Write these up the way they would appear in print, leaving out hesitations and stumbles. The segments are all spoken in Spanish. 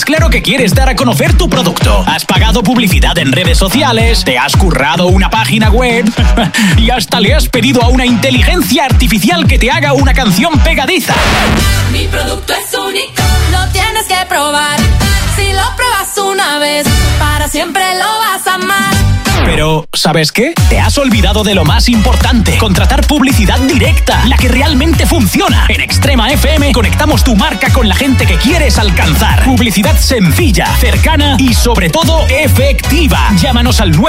tienes claro que quieres dar a conocer tu producto. Has pagado publicidad en redes sociales, te has currado una página web y hasta le has pedido a una inteligencia artificial que te haga una canción pegadiza. Mi producto es único, lo tienes que probar. Si lo pruebas una vez, para siempre lo vas a amar. Pero, ¿sabes qué? Te has olvidado de lo más importante. Contratar publicidad directa, la que realmente funciona. En Extrema FM conectamos tu marca con la gente que quieres alcanzar. Publicidad sencilla, cercana y sobre todo efectiva. Llámanos al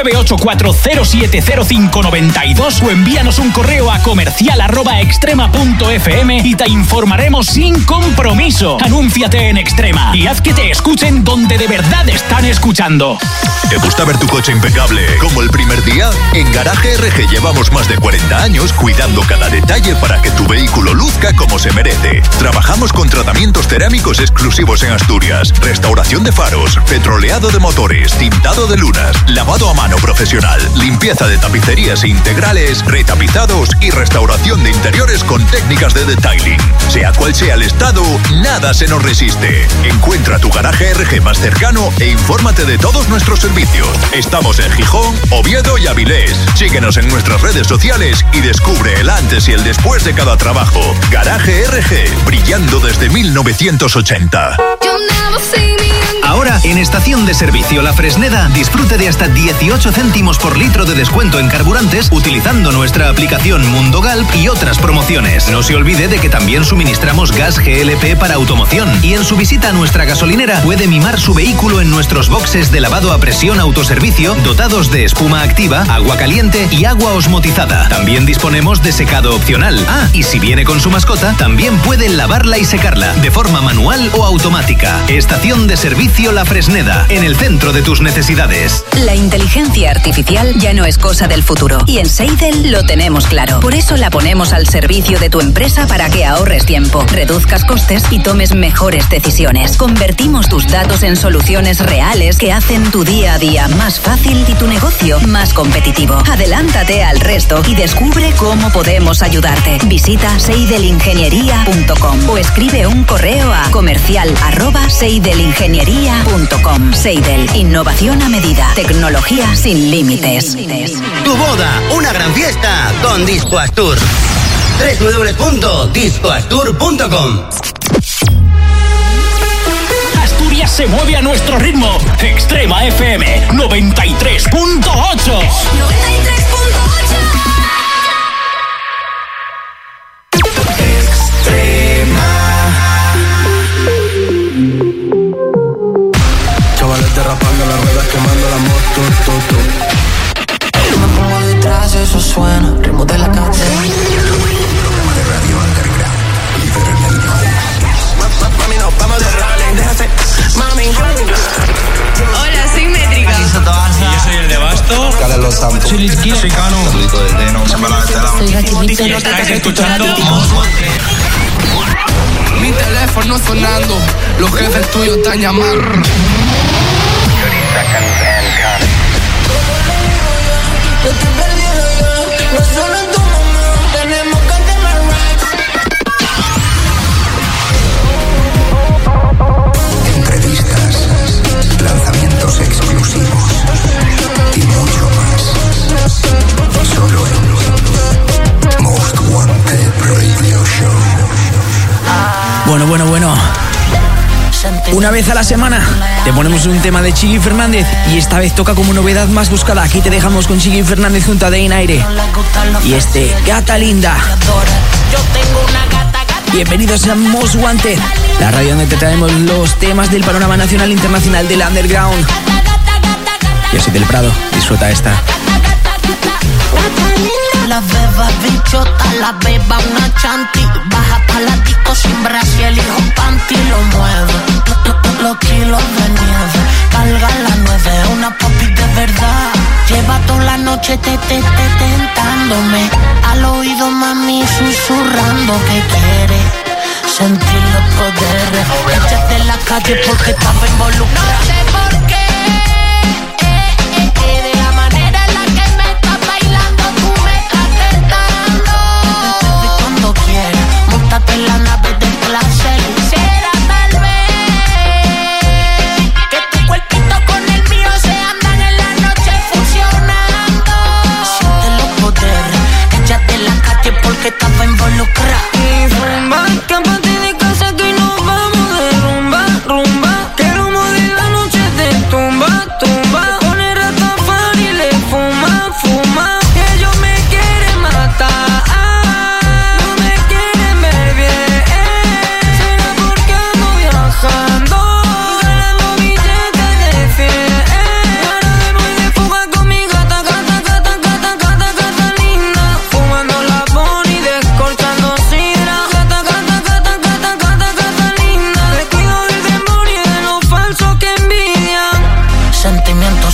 984070592 o envíanos un correo a comercial@extrema.fm y te informaremos sin compromiso. Anúnciate en Extrema y haz que te escuchen donde de verdad están escuchando. ¿Te gusta ver tu coche impecable como el primer día? En Garaje RG llevamos más de 40 años cuidando cada detalle para que tu vehículo luzca como se merece. Trabajamos con tratamientos cerámicos exclusivos en Asturias, restauración de faros, petroleado de motores, tintado de lunas, lavado a mano profesional, limpieza de tapicerías integrales, retapizados y restauración de interiores con técnicas de detailing. Sea cual sea el estado, nada se nos resiste. Encuentra tu Garaje RG más cercano e infórmate de todos nuestros servicios. Estamos en Gijón, Oviedo y Avilés. Síguenos en nuestras redes sociales y descubre el antes y el después de cada trabajo. Garaje RG, brillando desde 1980. Ahora, en Estación de Servicio La Fresneda, disfrute de hasta 18 céntimos por litro de descuento en carburantes utilizando nuestra aplicación Mundo Galp y otras promociones. No se olvide de que también suministramos gas GLP para automoción y en su visita a nuestra gasolinera puede mimar su vehículo en nuestros boxes de lavado a presión autoservicio dotados de espuma activa, agua caliente y agua osmotizada. También disponemos de secado opcional. Ah, y si viene con su mascota, también puede lavarla y secarla de forma manual o automática. Estación de Servicio La Fresneda, en el centro de tus necesidades. La inteligencia artificial ya no es cosa del futuro y en Seidel lo tenemos claro. Por eso la ponemos al servicio de tu empresa para que ahorres tiempo, reduzcas costes y tomes mejores decisiones. Convertimos tus datos en soluciones reales que hacen tu día a día más fácil y tu negocio más competitivo. Adelántate al resto y descubre cómo podemos ayudarte. Visita seidelingeniería.com o escribe un correo a comercial@seidelingeniería.com. Seidel, innovación a medida, tecnología sin límites. Tu boda, una gran fiesta con Disco Astur. www.discoastur.com. Asturias se mueve a nuestro ritmo. Extrema FM 93.8. Chavales derrapando las ruedas, quemando la moto, Me pongo detrás, eso suena, ritmo de la calle. Programa de radio underground, líder en el Mami, no, vamos de rally, déjate, mami. Hola, soy Métrica. Yo soy el de Basto. Carlos Santos. Soy Lisquino. Soy Cano. Saludito de Deno. Soy Raquelito. Y estás escuchando Mi teléfono sonando, los jefes tuyos están llamando. Yo estoy perdido ya, no solo en tu mamá, tenemos que quemar right. Entrevistas, lanzamientos exclusivos y mucho más. Solo en Most Wanted Radio Show. Bueno. Una vez a la semana te ponemos un tema de Chiqui Fernández y esta vez toca como novedad más buscada. Aquí te dejamos con Chiqui Fernández junto a Dein Aire y Gata Linda. Bienvenidos a Most Wanted, la radio donde te traemos los temas del panorama nacional e internacional del underground. Yo soy del Prado, disfruta esta. La beba bichota, la beba una chanti. Baja pa' la disco sin brasier y un panty. Lo mueve, los kilos de nieve. Carga la 9, una papi de verdad. Lleva toda la noche tentándome. Al oído mami susurrando que quiere sentir los poderes. Échate en la calle porque estaba involucrada. No sé por qué. En la nave de placer, será tal vez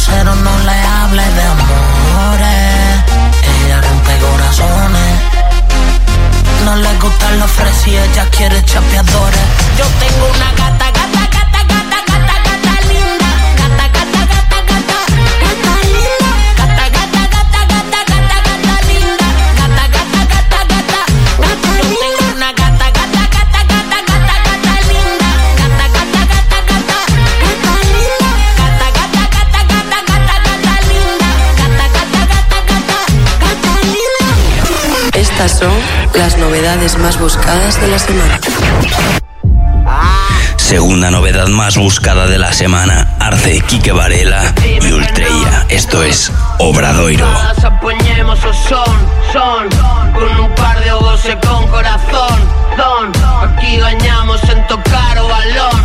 cero, no le hable de amores. Ella rompe corazones. No le gustan los fresas y ella quiere chapeadores. Yo tengo una gata, gata, gata, gata, gata, gata linda. Gata, gata, gata, gata, gata linda. Gata, gata, gata, gata, gata, gata linda. Gata, gata, gata, gata, gata linda. Yo tengo una gata, gata, gata, gata, gata, gata linda. Gata, gata, gata, gata, gata linda. Gata, gata, gata, gata, gata, gata linda. Gata, gata, gata, gata, gata linda. Estas son las novedades más buscadas de la semana. Segunda novedad más buscada de la semana. Arce, Quique Varela y Ultreya. Esto es Obradoiro. Apoñemos o son con un par de ojos e con corazón. Aquí gañamos en tocar o balón.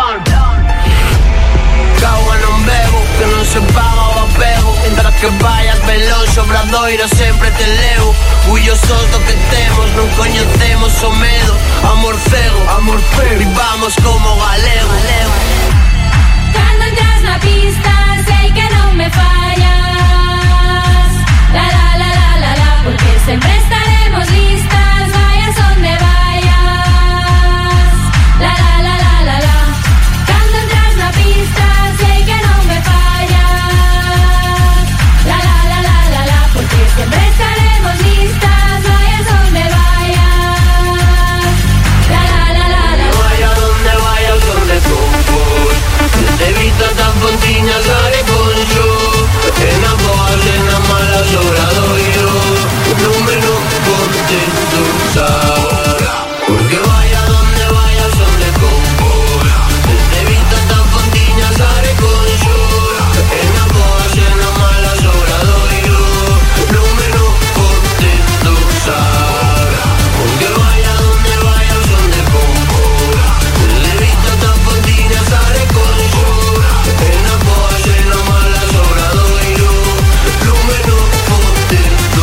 Cagua non bebo, que non se paga o apego. Mientras que vayas veloz, Obradoiro sempre te levo. Orgullosos do que temos, non coñecemos o medo. Amor cego, vivamos como galego. Cando entras na pista, sei que non me fallas. La la la la la la, porque sempre estaremos listas, vayas onde vayas. La la la la la la. Cando entras na pista, sei que non me fallas. La la la la la la, porque sempre estaremos listas, vayas onde vayas. La la la la la. Vaya donde vayas, donde tú voy. Te vistas tan fontiñas, haré con yo. En a boas, en a malas, Obradoiro. Número contento, porque vaya donde vayas, donde convoy. Te vistas tan fontiñas, haré con yo. En a boas, en a malas, Obradoiro. Número contento, porque vaya donde vayas, donde convoy. Te vistas tan fontiñas, haré con yo. En a boas, en a malas, Obradoiro. Número contento,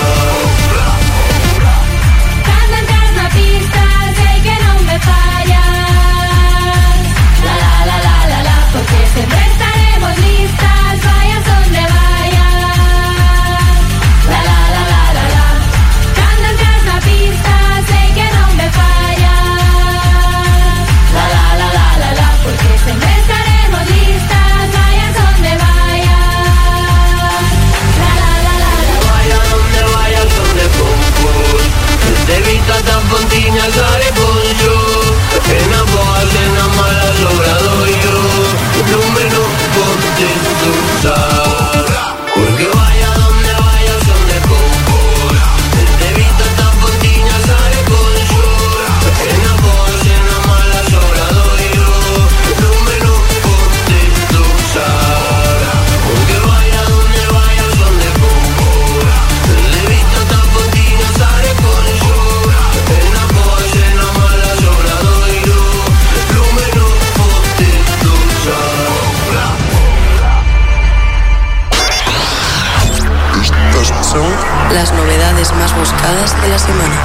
Cando entras na pista, sei que non me fallas. La la la la la la, porque sempre estaremos listas, vayas onde vayas. La la la la la la. Cando entras na pista, sei que non me fallas. La la la la la la, porque sempre estaremos listas, vayas onde vayas. La la la la la. vaya donde vayas, donde convoy. Te vistas tan fontiñas, haré con yo. En a boas, en a malas, Obradoiro. Número contento, porque vaya donde vayas, donde convoy. Te vistas tan fontiñas, haré con yo. En a boas, en a malas, Obradoiro. Número contento, porque vaya donde vayas, donde convoy. Te vistas tan fontiñas, haré con yo. En a boas, en a malas, Obradoiro. Número contento, Estas son las novedades más buscadas de la semana.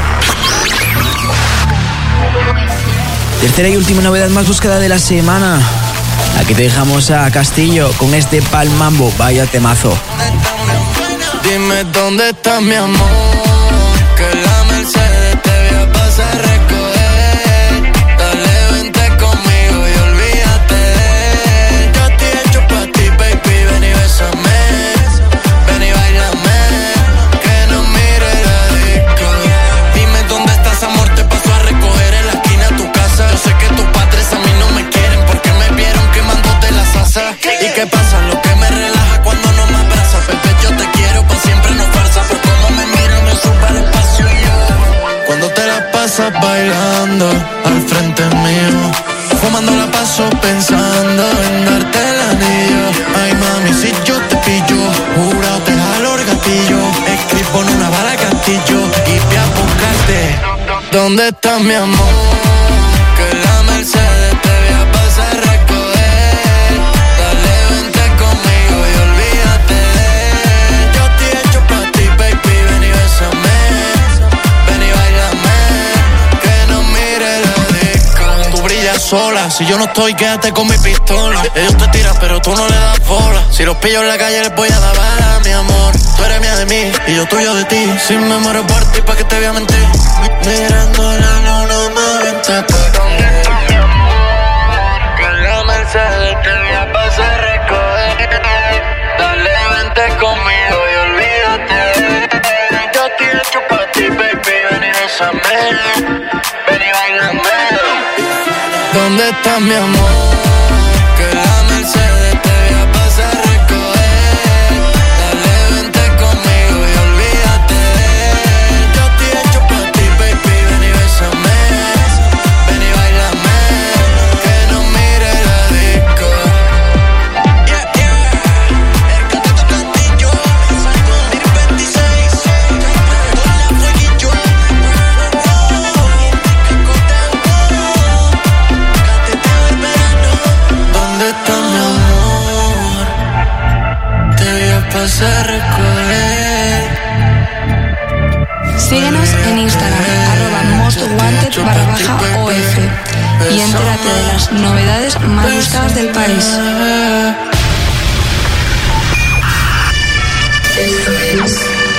Tercera y última novedad más buscada de la semana. Aquí te dejamos a Castillo con este Palmambo. Vaya temazo. Dime dónde está mi amor, que la Mercedes te voy a pasar a recoger. Dale, vente conmigo y olvídate de él. Yo estoy hecho pa' ti, baby, ven y bésame. Ven y bailame, que no mire la disco. Dime dónde estás, amor, te paso a recoger en la esquina de tu casa. Yo sé que tus padres a mí no me quieren porque me vieron quemándote la salsa. ¿Y qué pasa? Lo que me relaja cuando no me abraza, bebé, yo te quiero pa' siempre, no farsa. Por cómo me miro, me sube al espacio y yo. Cuando te la pasas bailando al frente mío, fumando la paso pensando en darte el anillo. Ay, mami, si yo te pillo, jurado te jalo el gatillo. Escribo en una bala castillo y voy a buscarte. ¿Dónde está mi amor? Que la Mercedes te voy a pasar a recoger. Dale, vente conmigo y olvídate de él. Yo estoy hecho pa' ti, baby, ven y bésame. Ven y bailame, que no mire la disco. Tú brillas sola, si yo no estoy, quédate con mi pistola. Ellos te tiran, pero tú no le das bola. Si los pillo en la calle les voy a dar bala, mi amor. Tú eres mía de mí y yo tuyo de ti. Si me muero por ti, ¿pa' qué te voy a mentir? Mirando la luna, me vente pa' ¿dónde está mi amor? Que la Mercedes te voy a pasar a recoger. Dale, vente conmigo y olvídate. Yo estoy hecho pa' ti, baby. Ven y bésame, ven y bailame. ¿Dónde está mi amor? Que la Mercedes te voy a pasar a recoger. Dale, vente conmigo y olvídate. Yo estoy hecho pa' ti, baby. Ven y bésame, ven y bailame. Que no mire la disco. Yeah, yeah. El Castillo, San 26. Con la fueguillo. ¿Dónde está mi amor? Te voy a pasar a recoger. Síguenos en Instagram, @mostwanted_OF y entérate de las novedades más buscadas del país. Esto es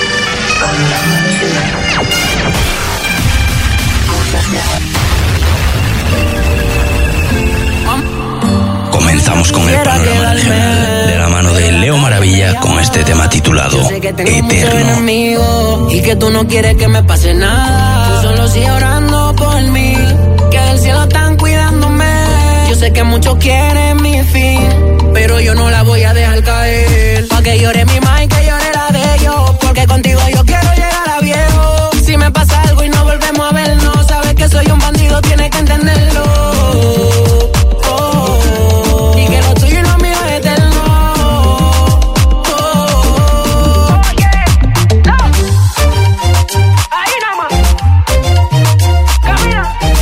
Comenzamos con el panorama regional de la mano de Leo Maravilla con este tema titulado Eterno. Enemigo, y que tú no quieres que me pase nada. Tú solo sigue orando por mí, que del cielo están cuidándome. Yo sé que muchos quieren mi fin, pero yo no la voy a dejar caer. Pa' que llore mi mamá y que llore la de ellos, porque contigo yo quiero llegar a viejo. Si me pasa algo y no volvemos a vernos, sabes que soy un bandido, tienes que entenderlo. Y que lo tuyo y lo mío es eterno. Ahí nada más. Camina.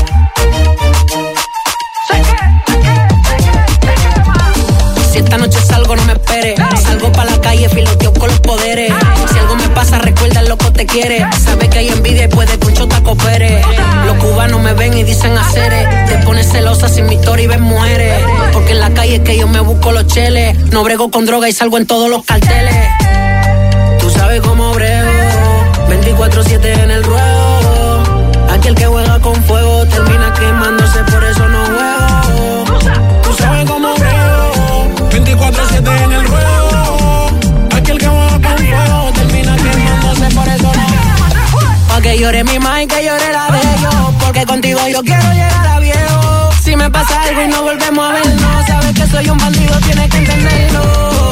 Si esta noche salgo, no me esperes. Salgo pa' la calle, filoteo con los poderes. Si algo me pasa, recuerda el loco te quiere. Sabe que hay envidia y puede que un chota coopere. Los cubanos me ven y dicen haceres. Te pones celosa sin mi historia y ves mujeres. Porque en la calle es que yo me busco los cheles. No brego con droga y salgo en todos los carteles. Tú sabes cómo brego, 24/7 en el ruedo. Aquel que juega con fuego termina quemándose, por eso no juego. Tú sabes cómo brego, 24/7 en el ruedo. Aquel que juega con fuego termina quemándose, por eso no juego. Pa' que llore mi mamá y que llore la de ellos, porque contigo yo quiero llegar a viejo. Si me pasa algo y no volvemos a vernos, sabes que soy un bandido, tienes que entenderlo.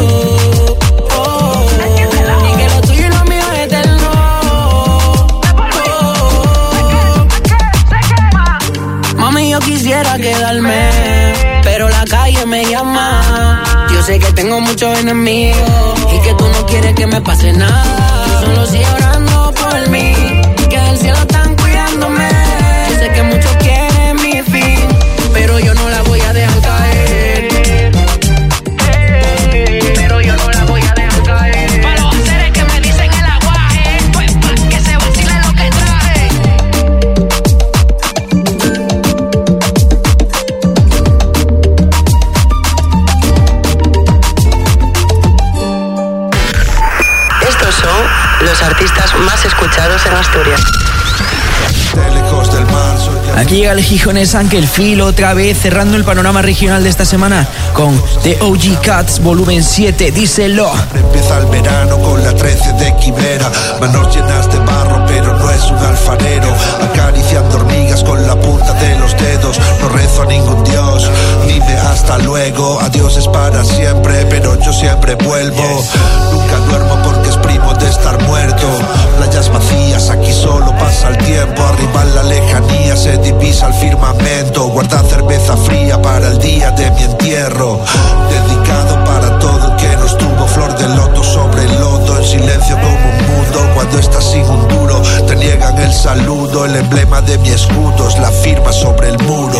Y que lo tuyo y lo mío es eterno. Mami, yo quisiera quedarme, pero la calle me llama. Yo sé que tengo muchos enemigos y que tú no quieres que me pase nada. Tú solo sigue orando por mí, que del cielo están cuidándome. Yo sé que muchos quieren mi fin, pero yo no la voy a dejar caer. Pero yo no la voy a dejar caer. Para los haceres que me dicen el aguaje, pues pa' que se vacile lo que traje. Estos son los artistas más escuchados en Asturias. Aquí llega el Gijones Ángel Phil otra vez cerrando el panorama regional de esta semana con The OG Cats volumen 7, díselo. Empieza el verano con la 13 de Quimera, manos llenas de barro pero no es un alfarero, acariciando hormigas con la punta de los dedos, no rezo a ningún dios, dime hasta luego, adiós es para siempre, pero yo siempre vuelvo, nunca duermo porque es primo de estar muerto, playas vacías, aquí solo pasa el tiempo, arriba en la lejanía se divisa el firmamento, guarda cerveza fría para el día de mi entierro, dedicado para todo el que nos tuvo, flor de loto sobre el lodo, en silencio como un mundo, cuando estás sin un duro, te niegan el saludo, el emblema de mi escudo es la firma sobre el muro.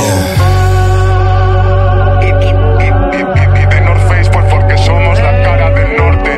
Y de North Face pues porque somos la cara del norte.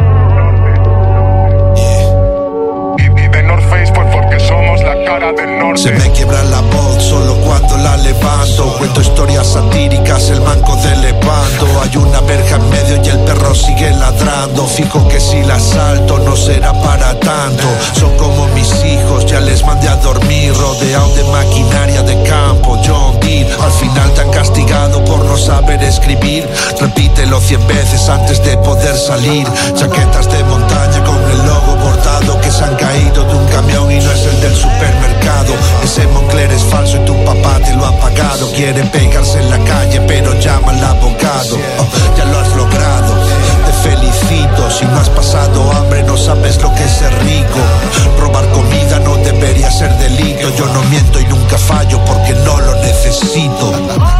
Y de North Face pues porque somos la cara del norte. Se me quiebra la voz solo cuando la levanto, cuento historias satíricas, el manco de Lepanto, hay una verja en medio y el perro sigue ladrando. llorando. Fijo que si la salto no será para tanto. Son como mis hijos, ya les mandé a dormir, rodeado de maquinaria de campo. John Deere, al final te han castigado por no saber escribir. Repítelo 100 veces antes de poder salir. Chaquetas de montaña con el logo bordado, que se han caído de un camión y no es el del supermercado. Ese Moncler es falso y tu papá te lo ha pagado. Quiere pegarse en la calle pero llama al abogado. Ya lo has logrado, te felicito. Si no has pasado hambre no sabes lo que es ser rico. Robar comida no debería ser delito. Yo no miento y nunca fallo porque no lo necesito.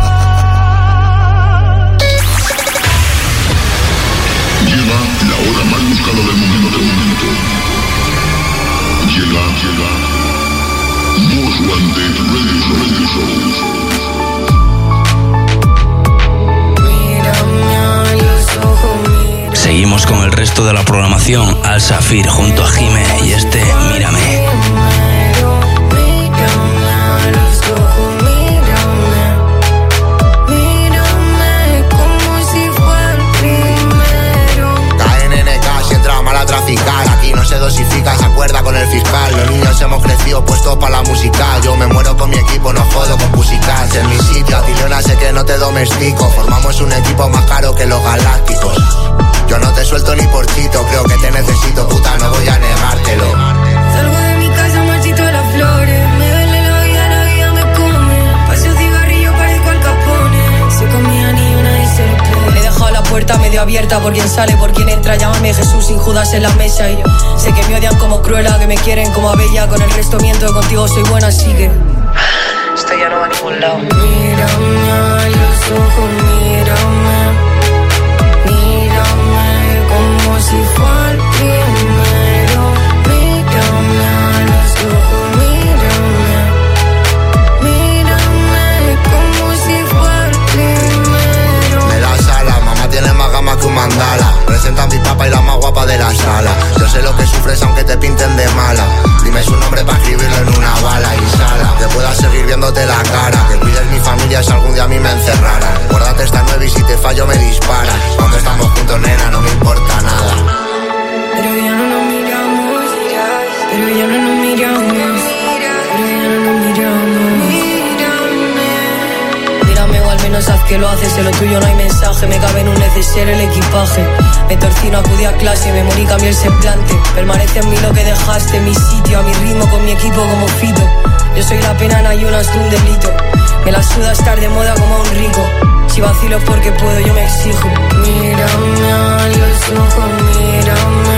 Llega la hora más buscada del momento. Llega Most Wanted Radio Show. Seguimos con el resto de la programación. Al Safir junto a Jime y este Mírame. Traficar, aquí no se dosifica, se acuerda con el fiscal. Los niños hemos crecido puestos para la música. Yo me muero con mi equipo, no jodo con pusicas. En mi sitio, a Tiliona sé que no te domestico. Formamos un equipo más caro que los galácticos. Yo no te suelto ni por chito, creo que te necesito, puta, no voy a negártelo. Salgo de mi casa, marchito las flores. Me duele la vida me come. Paso cigarrillo, parezco Al Capone. Se comía ni una y se le cree. He dejado la puerta medio abierta por quien sale, por quien entra. Llámame Jesús sin Judas en la mesa. Y yo sé que me odian como Cruella, que me quieren como a Bella. Con el resto miento, contigo soy buena, así que esto ya no va a ningún lado. Mírame a los ojos, mírame. Mírame como si fuera el primero. Mírame a los ojos, mírame. Mírame como si fuera el primero. Me das alas, mamá tiene más gama que un mandala. Presenta a mi papá y la más guapa de la sala. Yo sé lo que sufres aunque te pinten de mala. Dime su nombre para escribirlo en una bala y sala. Que pueda seguir viéndote la cara. Que cuides mi familia si algún día a mí me encerraran. Guárdate esta 9 y si te fallo me disparas. Cuando estamos juntos, nena, no me importa nada. Pero ya no nos miramos. Pero ya no nos miramos. Pero ya no nos miramos. Mírame o al menos haz que lo haces. En lo tuyo no hay mensaje. Me cabe en un neceser el equipaje. Me torcí, no acudí a clase. Me morí, cambié el semblante. Permanece en mí lo que dejaste. Mi sitio, a mi ritmo, con mi equipo como Fito. Yo soy la pena en ayunas de un delito. Me la suda estar de moda como a un rico. Si vacilo porque puedo, yo me exijo. Mírame a los ojos, mírame.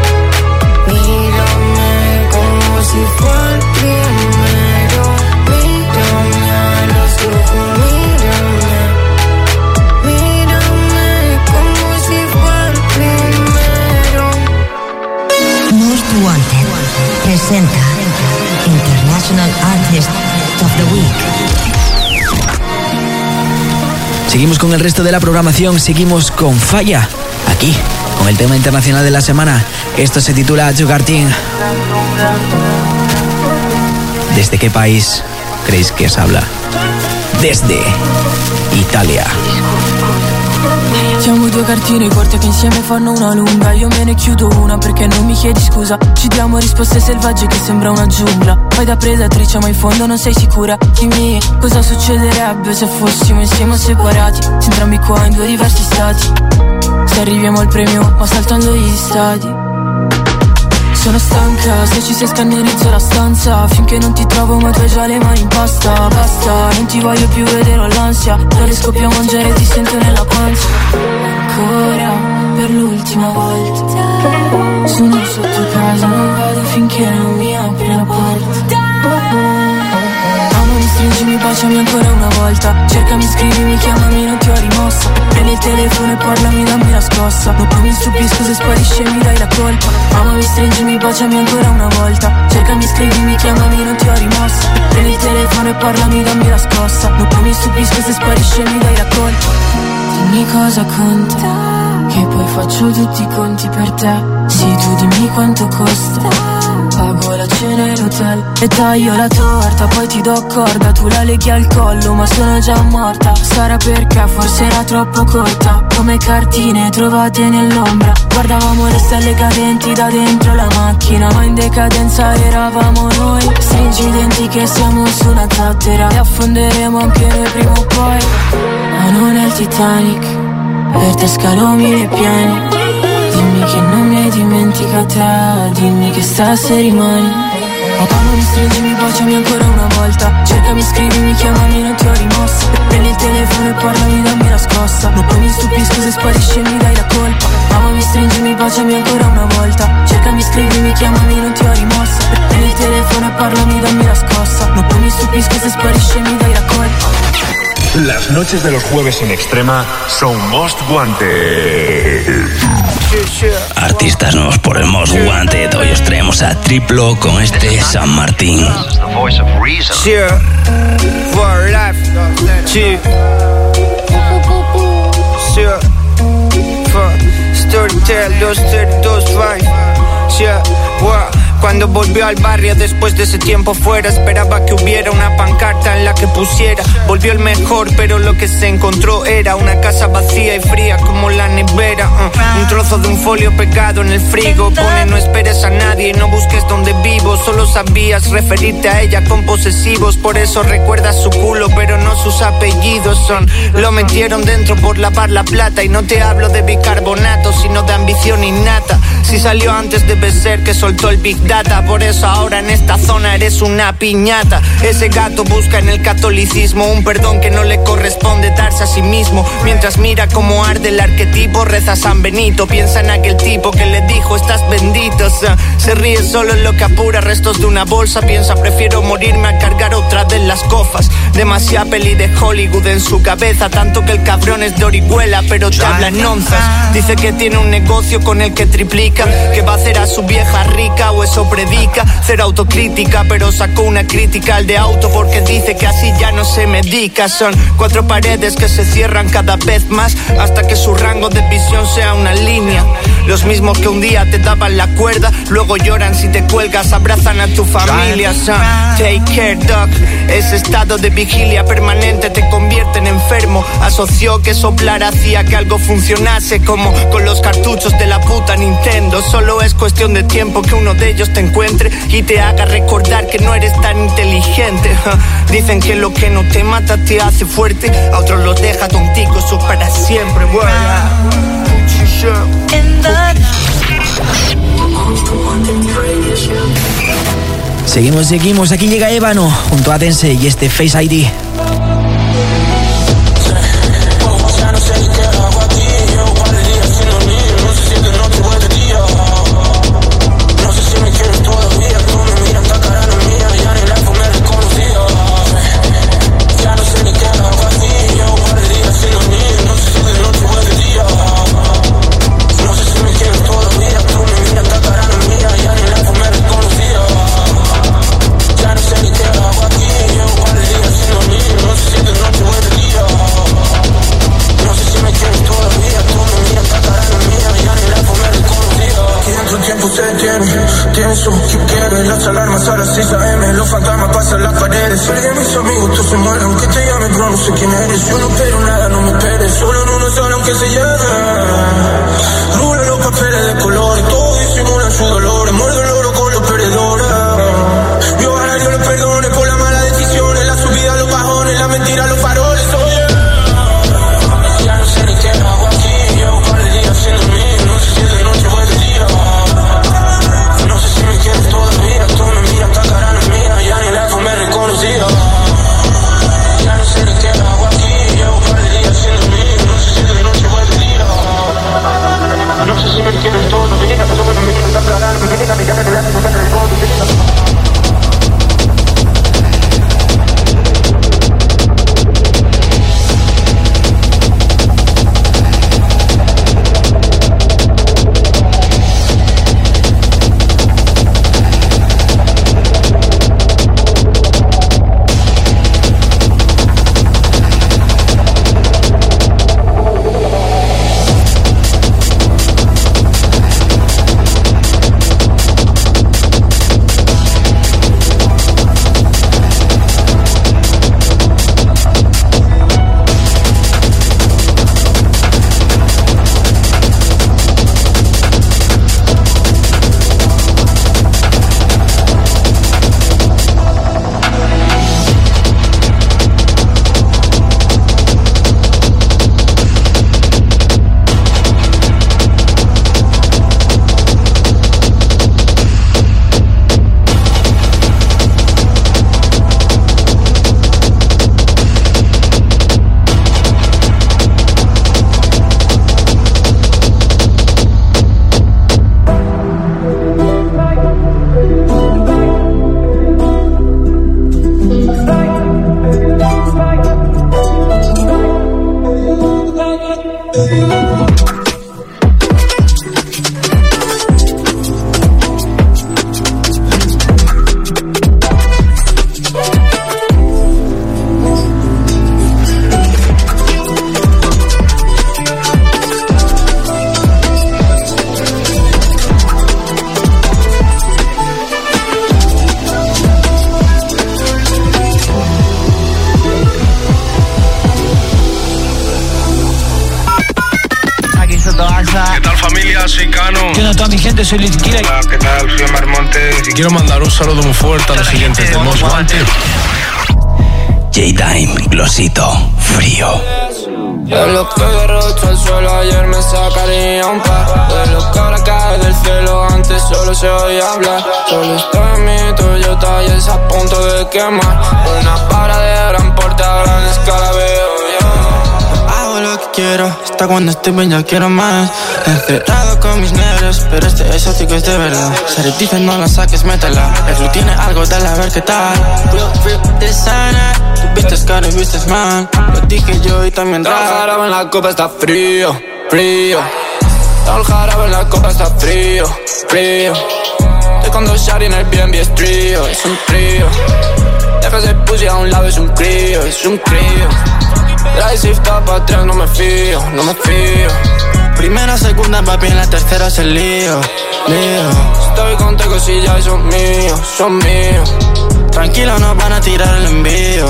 Mírame como si fuera el primero. Mírame a los ojos, mírame. Mírame como si fuera el primero. Most Wanted presenta International Artist of the Week. Seguimos con el resto de la programación, seguimos con Falla, aquí, con el tema internacional de la semana. Esto se titula Sugar Teen. ¿Desde qué país creéis que os habla? Desde Italia. Siamo due cartine corte che insieme fanno una lunga. Io me ne chiudo una perché non mi chiedi scusa. Ci diamo risposte selvagge che sembra una giungla. Fai da predatrice ma in fondo non sei sicura. Dimmi cosa succederebbe se fossimo insieme o separati. Se entrambi qua in due diversi stati. Se arriviamo al premio ma saltando gli stadi. Sono stanca, se ci sei scannerizzo la stanza. Finché non ti trovo ma tu hai già le mani in pasta. Basta, non ti voglio più vedere, ho l'ansia. Non riesco più a mangiare, ti sento nella pancia. Ancora, per l'ultima volta. Sono sotto casa, non vado finché non mi apri la porta. Amami, stringimi, baciami ancora una volta. Cercami, scrivimi, chiamami, non ti ho rimossa. Prendi il telefono e parlami, dammi la scossa. Non mi stupisco se sparisce e mi dai la colpa. Amami, stringimi, baciami ancora una volta. Cercami, scrivimi, chiamami, non ti ho rimossa. Prendi il telefono e parlami, dammi la scossa. Non mi stupisco se sparisce e mi dai la colpa. Dimmi cosa conta. che poi faccio tutti i conti per te. Sì, tu dimmi quanto costa, pago la cena e l'hotel e taglio la torta, poi ti do corda, tu la leghi al collo ma sono già morta. Sarà perché forse era troppo corta, come cartine trovate nell'ombra. Guardavamo le stelle cadenti da dentro la macchina, ma in decadenza eravamo noi. Stringi i denti che siamo su una zattera e affonderemo anche noi prima o poi. Ma non è il Titanic, per te scalo 1000 piani. Dimmi che non mi hai dimenticata, dimmi che stasera rimani. Papà non mi stringi, mi baciami ancora una volta. Cercami, scrivimi, chiamami, non ti ho rimossa. Prendi il telefono e parlami, dammi la scossa. Ma poi mi stupisco se sparisci e mi dai la colpa. Mamma mi stringi, mi baciami ancora una volta. Cercami, scrivimi, chiamami, non ti ho rimossa. Prendi il telefono e parlami, dammi la scossa. Ma poi mi stupisco se sparisci e mi dai la colpa. Las noches de los jueves en Extrema son Most Wanted. Artistas nuevos por el Most Wanted. Hoy os traemos a Triplo con este San Martín. Yeah, for life. Yeah, yeah, for Storytel 232 yeah, wow. Cuando volvió al barrio después de ese tiempo fuera, esperaba que hubiera una pancarta en la que pusiera: volvió el mejor, pero lo que se encontró era una casa vacía y fría como la nevera. Un trozo de un folio pegado en el frigo. Pone: no esperes a nadie y no busques donde vivo. Solo sabías referirte a ella con posesivos. Por eso recuerdas su culo, pero no sus apellidos. Lo metieron dentro por lavar la plata. Y no te hablo de bicarbonato, sino de ambición innata. Si salió antes debe ser que soltó el Big Data. Por eso ahora en esta zona eres una piñata. Ese gato busca en el catolicismo un perdón que no le corresponde darse a sí mismo. Mientras mira cómo arde el arquetipo, reza a San Benito. Piensa en aquel tipo que le dijo: estás bendito. Se ríe solo en lo que apura restos de una bolsa. Piensa: prefiero morirme a cargar otra de las cofas. Demasiada peli de Hollywood en su cabeza, tanto que el cabrón es de Orihuela, pero te habla en onzas. Dice que tiene un negocio con el que triplica, que va a hacer a su vieja rica, o eso predica. Cero autocrítica, pero sacó una crítica al de auto porque dice que así ya no se medica. Son 4 paredes que se cierran cada vez más hasta que su rango de visión sea una línea. Los mismos que un día te daban la cuerda, luego lloran si te cuelgas, abrazan a tu familia. Son take care, doc. Ese estado de vigilia permanente te convierte en enfermo. Asoció que soplar hacía que algo funcionase, como con los cartuchos de la puta Nintendo. Solo es cuestión de tiempo que uno de ellos te encuentre y te haga recordar que no eres tan inteligente. Dicen que lo que no te mata te hace fuerte, a otros los deja tonticos o para siempre. Seguimos, aquí llega Ébano junto a Tense y este Face ID. Pienso que quieres las alarmas a las 6 AM, los fantasmas pasan las paredes. Perdí a mis amigos, todos se mueren, aunque te llamen, pero no sé quién eres. Yo no espero nada, no me esperes, solo en uno solo aunque se lleve. Rulan los papeles de colores, todos disimulan su dolor, muerde el oro con los perdedores. Y ojalá Dios los perdone por las malas decisiones, la subida, los bajones, la mentira, los faroles. Oye, ya no sé ni qué hago aquí, llevo un par de días siendo mío, no sé si es de noche o es de día. No sé si me quieres todavía, tú me miras, esta cara no es mía, ya ni la me reconocía. Ya no sé ni qué hago aquí, llevo un par de días siendo mío, no sé si es de noche o es de día. tal familia? Soy Cano. ¿Qué onda toda mi gente? Soy Liz Kira. Hola, ¿qué tal? Soy Omar Montes. Y quiero mandar un saludo muy fuerte a los siguientes de Most Wanted. J-Time, Glosito, Frío. De lo que derrocho al suelo ayer me sacaría un par. De lo que ahora cae del cielo antes solo se oía hablar. Solo estoy en mi Toyota y es a punto de quemar. Una para de gran porte a gran escala veo yo. Hago lo que quiero, hasta cuando estoy bien ya quiero más. Encerrado con mis negros, pero este exótico es de verdad. Se dice no la saques, métela. El flow tiene algo, dale a ver qué tal. Real designer, tú vistes caro y vistes mal. Lo dije yo y también rap. El jarabe en la copa está frío, frío. El jarabe en la copa está frío, frío. Estoy con dos shari en el B&B, es trío, es un trío. Deja ese pussy a un lado, es un crío, es un crío. Drive shift up atrás, no me fío, no me fío. Primera, segunda, papi, en la tercera es el lío, lío. Estoy con cosillas y son míos, son míos. Tranquilo, no van a tirar el envío,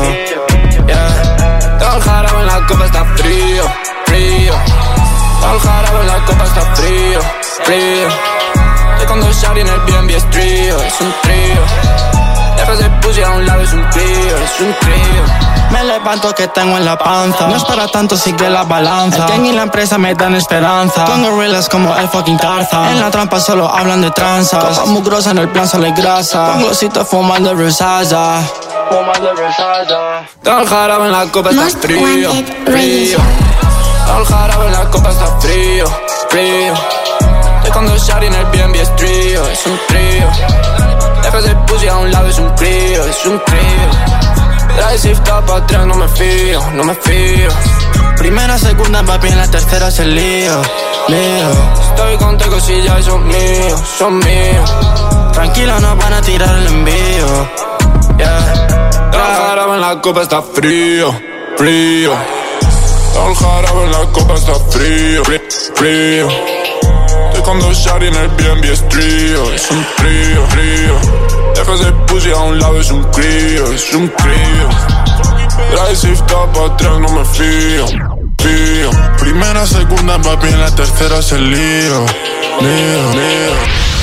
yeah. Todo el jarabe en la copa está frío, frío. Todo el jarabe en la copa está frío, frío. Estoy con dos shari en el B&B, es trío, es un trío. Deja ese pussy a un lado, es un crío, es un crío. Me levanto que tengo en la panza. No es para tanto, sigue la balanza. El gang y la empresa me dan esperanza. Con gorillas como el fucking Tarzan. En la trampa solo hablan de tranzas. Copa mugrosa en el plan solo hay grasa. Con glosito fumando Rosaya. Fumando Rosaya. Todo el jarabe en la copa está frío, frío. Todo el jarabe en la copa está frío, frío. Estoy con dos shari en el B&B, es trío, es un trío. Deja ese pussy a un lado, es un crío, es un crío. Drive shift up atrás, no me fío, no me fío. Primera, segunda, papi, en la tercera es el lío, lío. Estoy con cosillas y son míos, son míos. Tranquilo, no van a tirar el envío, yeah. Todo el jarabe en la copa está frío, frío. Todo el jarabe en la copa está frío, frío. Estoy con dos shari en el B&B, es trío, es un trío, frío. Deja ese pussy a un lado, es un crío, es un crío. Drive shift up atrás, no me fío, fío. Primera, segunda, papi, en la tercera es el lío, lío, lío.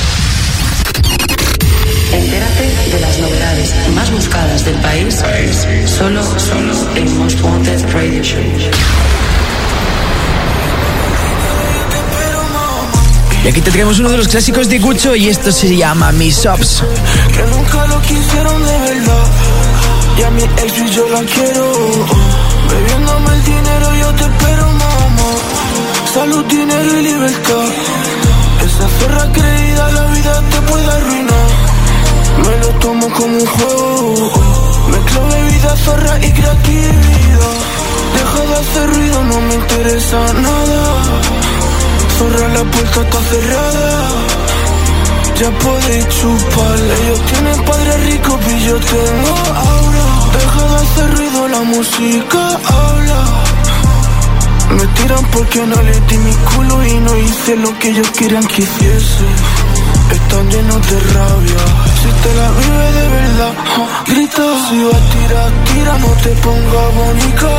Entérate de las novedades más buscadas del país solo en Most Wanted Radio Show. Y aquí te traemos uno de los clásicos de Gucho y esto se llama Mis Ups. Que nunca lo quisieron de verdad. Y a mi ex y yo la quiero. Bebiéndome el dinero yo te espero, mamá. Salud, dinero y libertad. Esa zorra creída la vida te puede arruinar. Me lo tomo como un juego. Mezclo bebida, zorra y creatividad. Deja de hacer ruido, no me interesa nada. Zorra, la puerta está cerrada. Ya podéis chupar. Ellos tienen padre rico y yo tengo aura. Deja de hacer ruido, la música habla. Me tiran porque no les di mi culo y no hice lo que ellos querían que hiciese. Están llenos de rabia. Si te la vive de verdad, grita. Si vas a tirar, tira, no te pongas bonita.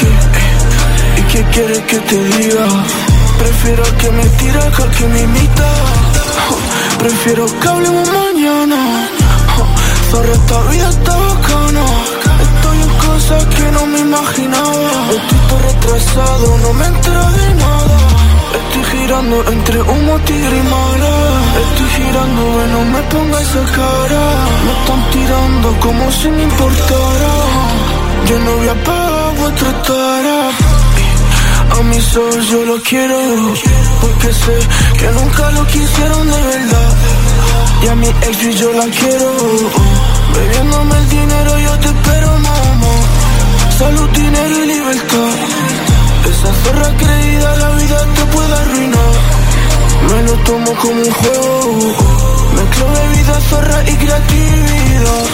¿Y qué quieres que te diga? Prefiero que me tire que me imita. Prefiero que hablemos mañana. Zorra, esta vida está bacana. Estoy en cosas que no me imaginaba. Estoy todo retrasado, no me entero de nada. Estoy girando entre humo, tigre y mala. Estoy girando, no me ponga esa cara. Me están tirando como si me importara. Yo no voy a pagar vuestra tara. A mis ojos yo lo quiero, porque sé que nunca lo quisieron de verdad. Y a mi ex y yo la quiero. Bebiéndome el dinero yo te espero, mamá. Salud, dinero y libertad. Esa zorra creída la vida te puede arruinar. Me lo tomo como un juego. Mezclo bebida, zorra y creatividad.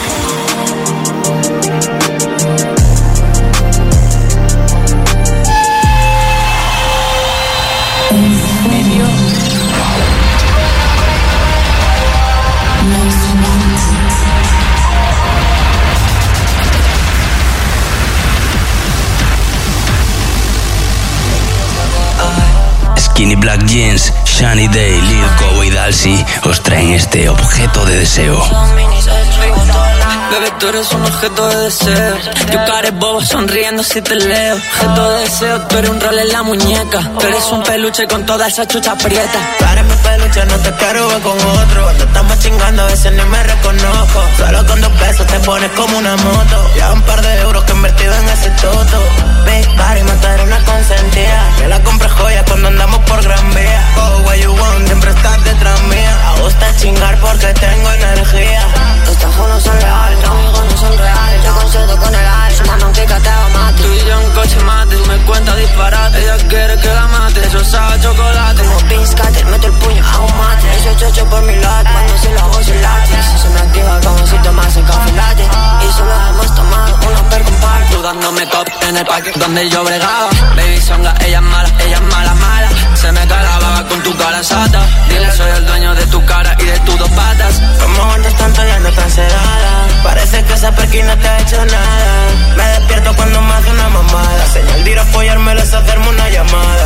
Skinny Black Jeans, Shiny Day, Lil Cobo y Dalsy os traen este objeto de deseo. Bebé, tú eres un objeto de deseo. Tu cara es bobo sonriendo si te leo. Objeto de deseo, tú eres un rol en la muñeca. Tú eres un peluche con toda esa chucha prieta. Tú eres mi peluche, no te quiero ver con otro. Cuando estamos chingando a veces ni me reconozco. Solo con 2 pesos te pones como una moto. Ya un par de euros que he invertido en ese toto. Big Body, matar una consentida. Que la compré joya cuando andamos por Gran Vía. Oh, what you want, siempre estás detrás mía. Me gusta chingar porque tengo energía. Estos no son reales, tus amigos no son reales. Yo concedo con el aire, una manteca te va a matar. Tú y yo en coche mate, me cuenta disparate. Ella quiere que la mate, eso sabe chocolate. Como Vince Carter, meto el puño a un mate. Eso chocho por mi lado, cuando se lo hago sin látex. Se me activa el cajoncito más en café latte. Y solo hemos tomado una per comparte. Tú dándome cop en el parque donde yo bregaba. Baby songa, ella es mala, mala. Se me calaba con tu cara sata. Dile soy el dueño de tu cara y de tus 2 patas. ¿Cómo andas tanto ya no tan sedada? Parece que esa perkin no te ha hecho nada. Me despierto cuando me hace una mamada. Señal de ir a follármela es hacerme una llamada.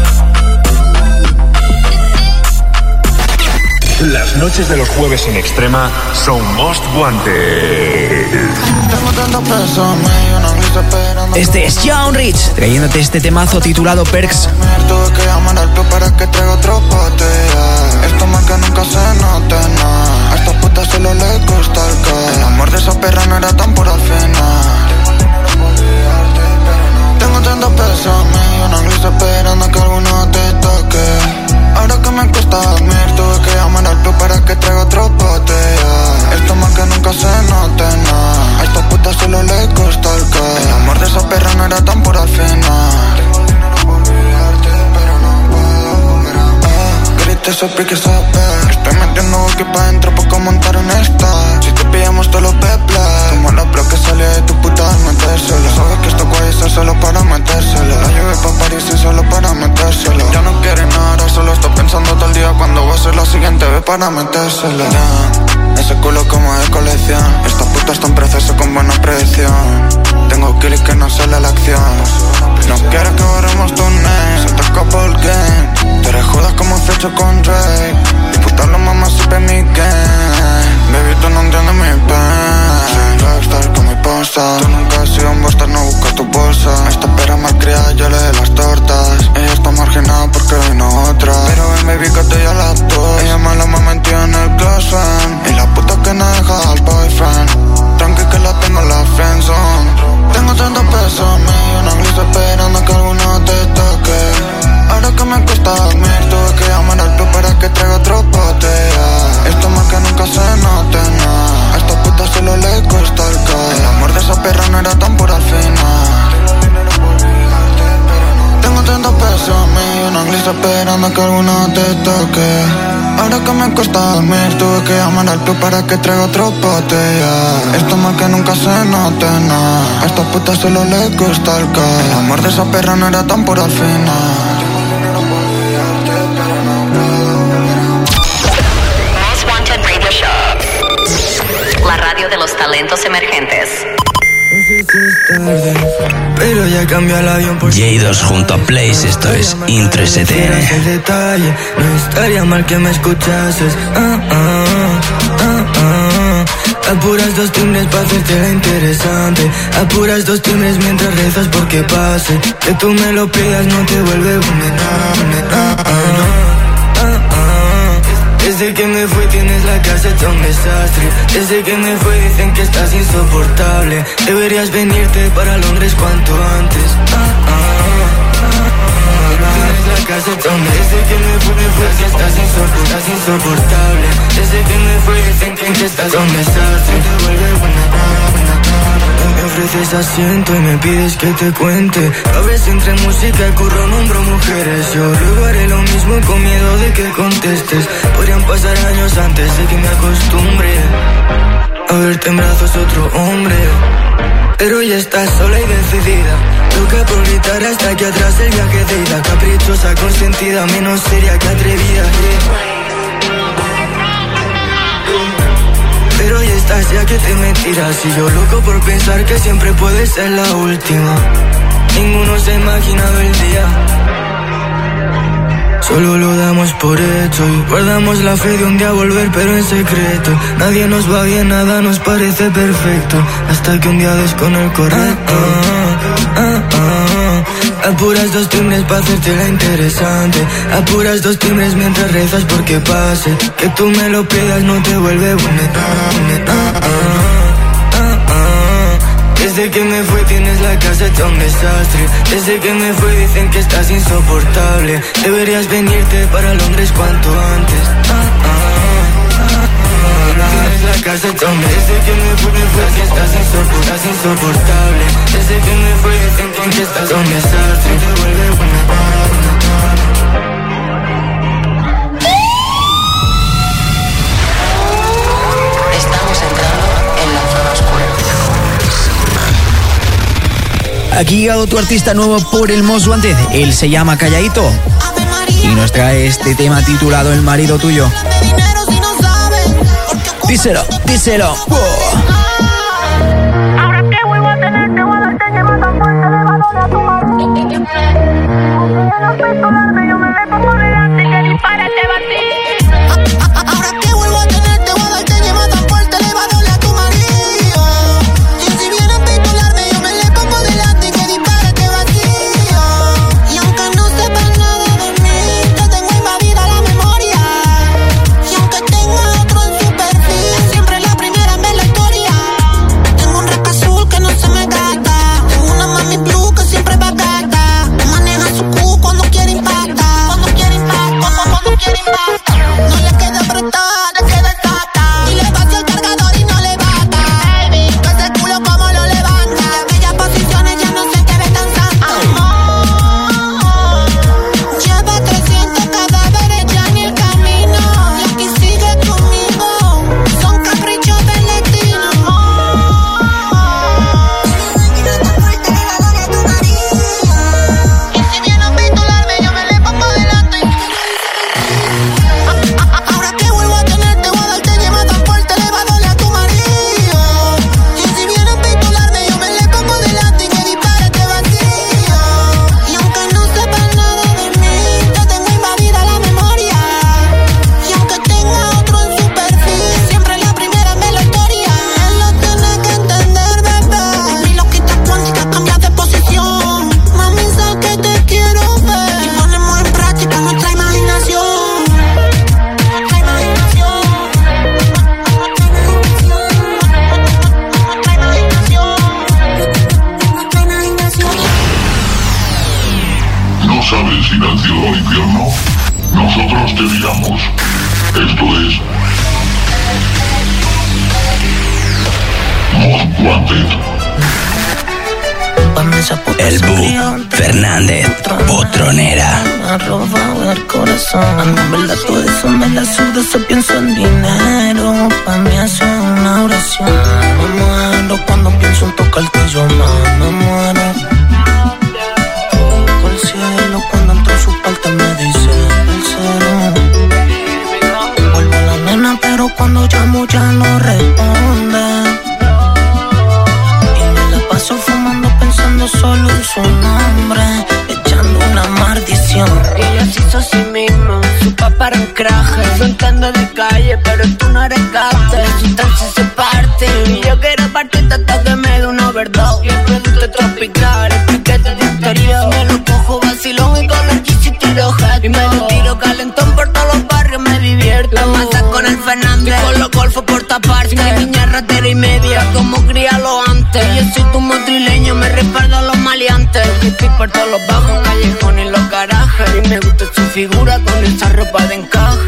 Las noches de los jueves en Extrema son Most Wanted. Este es John Rich, trayéndote este temazo titulado Perks. Tuve que llamar al club para que traiga otro botella. Esto más que nunca se nota nada. A estas putas solo les gusta el car. El amor de esa perra no era tan puro al final. Tengo 30 pesos y una gris esperando que alguno te toque. Ahora que me cuesta dormir, tuve que llamar al club para que traiga otro botella. Esto más que nunca se nota nada. A estas putas solo les gusta el car. El amor de esa perra no era tan puro al final. Eso pique saber. Estoy metiendo boqui pa' dentro poco montar un star. Si te pillamos todos los peplas. Como la bloque sale de tu puta al metérselo. Sabes que esto guay es solo para metérselo. La llevé pa' París y solo para metérselo. Ya no quiere nada, solo estoy pensando todo el día cuando va a ser la siguiente vez para metérselo. Yeah. Ese culo como de colección. Esta puta está en proceso con buena predicción. Tengo kills que no sale la acción. No quiero que borremos tu name. Se te escapa el game. Tú eres Judas como fecho con Drake. Disputarlo mamá siempre mi game. Baby, tú no entiendes mi pain. Soy un rockstar con mi posa. Tú nunca has sido un bostar, no buscas tu bolsa. Esta pera malcriada, yo le doy las tortas. Ella está marginada porque vino otra. Pero ven baby que te ya la tos. Ella mala me metió en el close friend. Y la puta que no deja al boyfriend. Tranqui que la tengo en la friendzone. Tengo 30 pesos y una gris esperando que alguno te toque. Ahora que me cuesta dormir, tuve que llamar al club para que traiga otro botella. Esto más que nunca se nota nada. A estas putas solo les gusta el car. El amor de esa perra no era tan puro al final. Tengo 30 pesos y una gris esperando que alguno te toque. Ahora que me cuesta dormir, tuve que llamar al club para que traiga otro botella. Esto más que nunca se nota nada. A estas putas solo les gusta el car. El amor de esa perra no era tan puro al final. La radio de los talentos emergentes. Pero ya cambió el avión por J2 junto a Place, esto es Intro STN. el detalle, no estaría mal que me escuchases. Apuras 2 timbres para hacerte la interesante. Apuras 2 timbres mientras rezas porque pase. Que tú me lo pidas no te vuelve vulnerable. Desde que me fui tienes la casa hecha un desastre. Desde que me fui dicen que estás insoportable. Deberías venirte para Londres cuanto antes. Tienes la casa hecha un desastre. Desde que me fui que estás insoportable. Desde que me fui dicen que estás un desastre. Te vuelve buena. Me ofreces asiento y me pides que te cuente. Abres entre música, curro, nombro mujeres. Yo luego haré lo mismo con miedo de que contestes. Podrían pasar años antes de que me acostumbre a verte en brazos otro hombre. Pero ya estás sola y decidida. Loca por gritar hasta que atrás el viaje de ida. Caprichosa, consentida, menos seria que atrevida. Pero ya estás, ya que te me tiras. Y yo loco por pensar que siempre puede ser la última. Ninguno se ha imaginado el día Solo lo damos por hecho y guardamos la fe de un día volver, pero en secreto. Nadie nos va bien, nada nos parece perfecto, hasta que un día des con el correcto. Apuras 2 timbres pa' hacerte la interesante. Apuras 2 timbres mientras rezas porque pase. Que tú me lo pidas no te vuelve Desde que me fui tienes la casa hecha un desastre. Desde que me fui dicen que estás insoportable. Deberías venirte para Londres cuanto antes. Tienes la casa hecha un desastre. Desde que me fui que estás insoportable. Desde que me fui dicen que estás un desastre. Te vuelve Aquí ha llegado tu artista nuevo por el Most Wanted. Él se llama Calladito y nos trae este tema titulado El marido tuyo. Díselo, díselo. Ahora que vuelvo a tenerte, voy a darte llevar tan fuerte, le va a doler a tu marido. No pistolarme, yo me le pongo delante que dispare te batí. Ahora que vuelvo a tenerte, voy a darte llevar tan fuerte, le va a doler a tu marido. Y si viene a pistolarme, yo me le pongo delante que dispare te vacío. Y aunque no sepas nada de mí, te tengo invadida la memoria. Y aunque tenga otro en su perfil, siempre la primera en ver la historia. Tengo un rap azul que no se me gasta. Tengo una mami blue que siempre va gata. Maneja su cu cuando quiere impactar. Cuando quiere impactar, cuando quiere impactar. No le queda apretar, le queda exacta. Y le pasa el cargador y no le basta. Baby, que ese culo como lo levanta. De aquellas posiciones ya no sé qué ve tan santa. Lleva 300 cadáveres ya en el camino. Y aquí sigue conmigo. Son caprichos del destino. Y si viene a pistolarme, yo me le pongo delante. Ahora que vuelvo a tenerte, voy a darte llevar tan fuerte, le va a doler a tu marido. Y si viene a pistolarme, yo me le pongo delante y que dispare te vacío. Y aunque no sepas nada de mí, te tengo invadida la memoria. Y aunque tenga otro en su perfil, siempre la primera en ver la historia. Él lo tiene que entender, bebé. Mi loquita cuántica cambia de posición. Mami, sé que te quiero ver. Y ponemos en práctica nuestra imaginación. ¿No sabes ir al cielo o al infierno? Nosotros te digamos. Esto es Most Wanted. El Bu, Fernández, Potronera. Me ha robado el corazón. En verdad todo eso me la suda, se pienso en dinero. Pa' mí eso es una oración. Me muero cuando pienso en tocarte, yo más me muero. Toco el cielo cuando entro en su parte me dice el cero. Vuelvo a la nena pero cuando llamo ya no responde. Y me la paso fumando pensando solo en su nombre, echando una maldición. Ella se hizo a sí misma, su papá era un craje. Soltando de calle, pero tú no eres gato. La sustancia se parte y yo quiero partirte hasta que me dé una overdose. Y el producto tropical, el piquete de interior. Me lo cojo vacilón y con la chichi tiro head. Y me lo tiro calentón por todos los barrios, me divierto. La masa con el Fernández, y con los golfos por taparte. Mi niña ratera y media, como críalo antes. Yo soy tu madrileño, me respaldo a los maleantes. Estoy por todos los bajos, callejones y los garajes. Y me gusta su figura con esa ropa de encaje.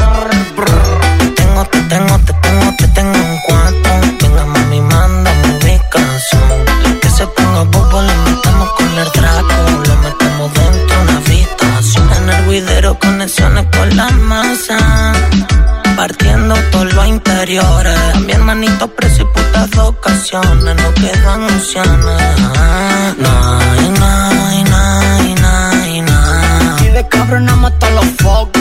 Te tengo en cuanto. Venga mami, mándame ubicación. Que se ponga bobo, le metemos con el Draco. Le metemos dentro una habitación. En el guidero conexiones con la masa. Partiendo todos los interiores. A mi hermanito preso y putas de ocasiones. No quedan opciones. Y de cabrón nada más todos los focos.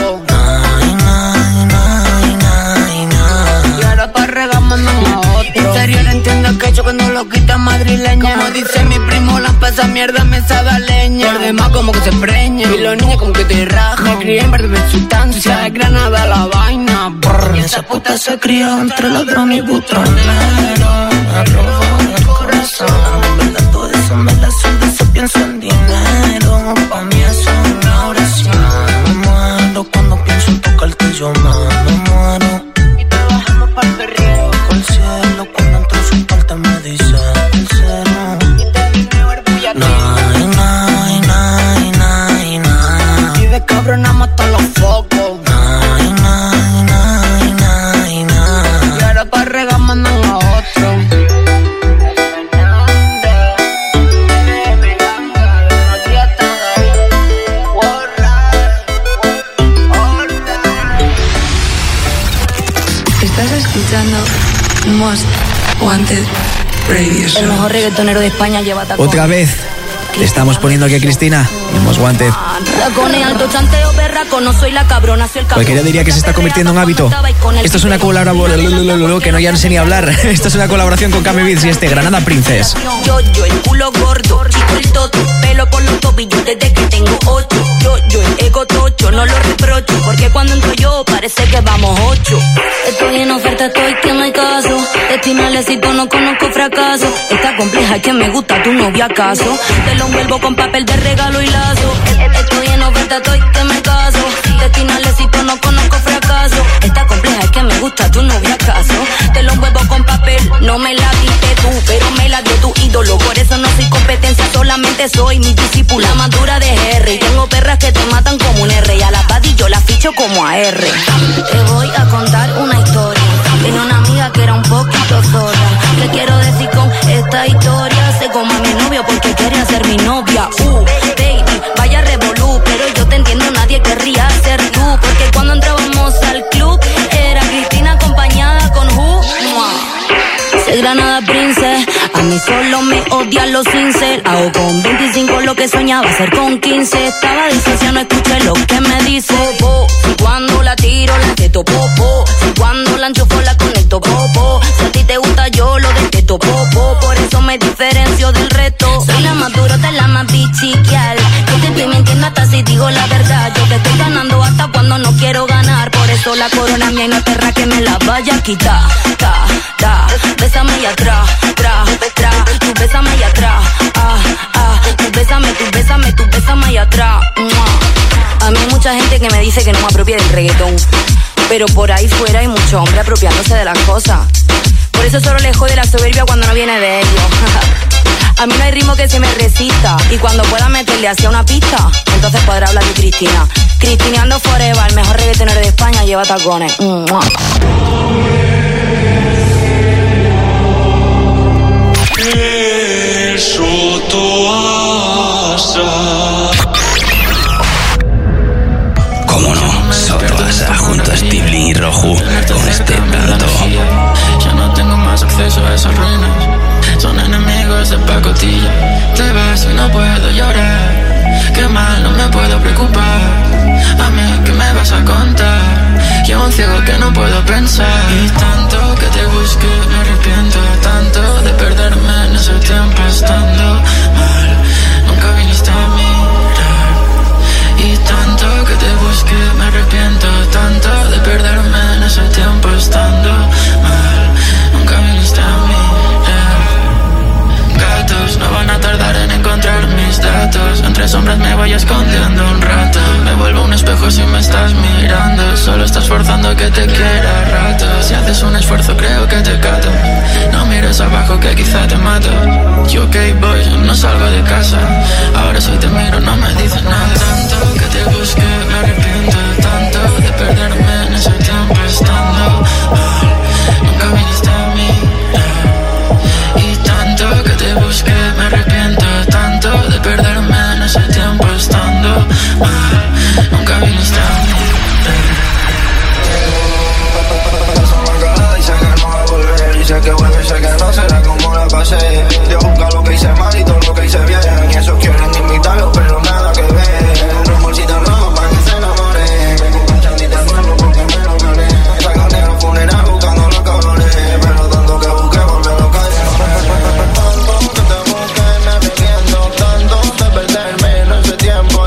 Y ahora pa' regamando a otro. Interior entiendo que yo cuando lo quita madrileña. Como dice mi primo, la pasa mierda me sabe a leña. Por demás como que se preña y los niños como que te rajan. Me crié en verde de sustancia, de Granada la vaina. Brr. Y esa puta se crió entre ladrón y butronero. Me robó el corazón. En verdad todo eso me la sueldo, eso pienso en dinero. Pa' mí eso es una oración. Me muero cuando pienso en tocarte, yo me muero. Y trabajamos para el perreo. Toco el cielo cuando entro su puerta me dice el cero. Y termino orgullo. Nay, nay, nay, nay, nay. Y de cabrona mata los focos. Nay, nay, nay, nay, nay. Y ahora pa' regar mandan a otro. Estás escuchando Most Wanted Radio Show. El mejor reggaetonero de España lleva tacones. Otra vez le estamos poniendo aquí a Cristina. Hemos Wanted. Tacones, alto chanteo, berraco, no soy la cabrona, soy el cabrón. Cualquiera diría que se está convirtiendo en hábito. Esto es una colaboración que no ya no sé ni hablar. Esto es una colaboración con Kame Beats y Granada Princess. Yo, el culo gordo, chico el toto, pelo por los tobillos desde que tengo 8. Yo, el ego tocho, no lo reprocho, porque cuando entro yo parece que vamos 8. Estoy en oferta, estoy que no hay caso. Destino al éxito, no conozco fracaso. Está compleja, es que me gusta tu novia acaso. Te lo envuelvo con papel de regalo y lazo. Estoy en oferta, estoy que me caso. Destino al éxito, no conozco fracaso. Está compleja, es que me gusta tu novia acaso. Te lo envuelvo con papel, no me la diste tú, pero me la dio tu ídolo. Por eso no soy competencia, solamente soy mi discípula. La madura de R, y tengo perras que te matan como un R. Y a la Paddy yo la ficho como a R. Te voy a contar una historia. Tenía una amiga que era un poquito zorra. ¿Qué quiero decir con esta historia? Se como a mi novio porque quería ser mi novia. Baby, vaya revolú, pero yo te entiendo, nadie querría ser tú. Porque cuando entrábamos al club, era Cristina acompañada con Who. Soy Granada Princess, a mí solo me odian los incel. Hago con 25 lo que soñaba hacer con 15. Estaba disociada, no escuché lo que me dice. Si cuando la tiro la teto popo. Si cuando la enchufo la conecto popo. Si a ti te gusta yo lo detesto popo. Por eso me diferencio del resto. Soy la más dura, de la más bichiquial. Yo te estoy mintiendo hasta si digo la verdad. Yo te estoy ganando hasta cuando no quiero ganar. Por eso la corona mía y no perra que me la vaya a quitar. Bésame y atrás, tú bésame y atrás, tú bésame y atrás. A mí hay mucha gente que me dice que no me apropie del reggaetón, pero por ahí fuera hay mucho hombre apropiándose de las cosas. Por eso solo le jode la soberbia cuando no viene de ellos. A mí no hay ritmo que se me resista, y cuando pueda meterle hacia una pista, entonces podrá hablar de Cristina. Cristineando forever, el mejor reggaetonero de España lleva tacones. Cómo no, Sotoasa junto a Stiblin y Roju con este tanto. Ya no tengo más acceso a esas ruinas. Son enemigos de pacotilla. Te vas y no puedo llorar. Qué mal, no me puedo preocupar. A mí, ¿qué me vas a contar? Yo un ciego que no puedo pensar. Y tanto que te busqué, me arrepiento tanto de perderme en ese tiempo estando mal. Nunca viniste a mirar. Y tanto que te busqué, me arrepiento tanto de perderme en ese tiempo estando mal. Nunca viniste a mirar. Gatos no van a tardar en encontrar mis datos. Entre sombras me voy escondiendo un rato. Me vuelvo un espejo si me estás mirando. Solo estás forzando que te quiera rato. Si haces un esfuerzo creo que te cato. No mires abajo que quizá te mato. Yo okay boy, no salgo de casa. Ahora si te miro no me dices nada. Tanto que te busqué, me arrepiento tanto de perderme en ese tiempo estando mal. Nunca viniste a mirar. Y tanto que te busqué, me arrepiento tanto de perderme en ese tiempo estando mal. Nunca viniste a y sé que no va a volver. Y sé que vuelve, sé que no será como la pasé. Yo busco lo que hice mal y todo lo que hice bien. Y esos quieren imitarlo, pero nada que ver. Un rumorcito rojo para que se enamoren. Me compro un chandita nuevo porque me lo gané. Saco negro funeral buscando los colores. Pero tanto que busqué volver a caer. Tanto que te busqué, me arrepiento tanto de perderme en ese tiempo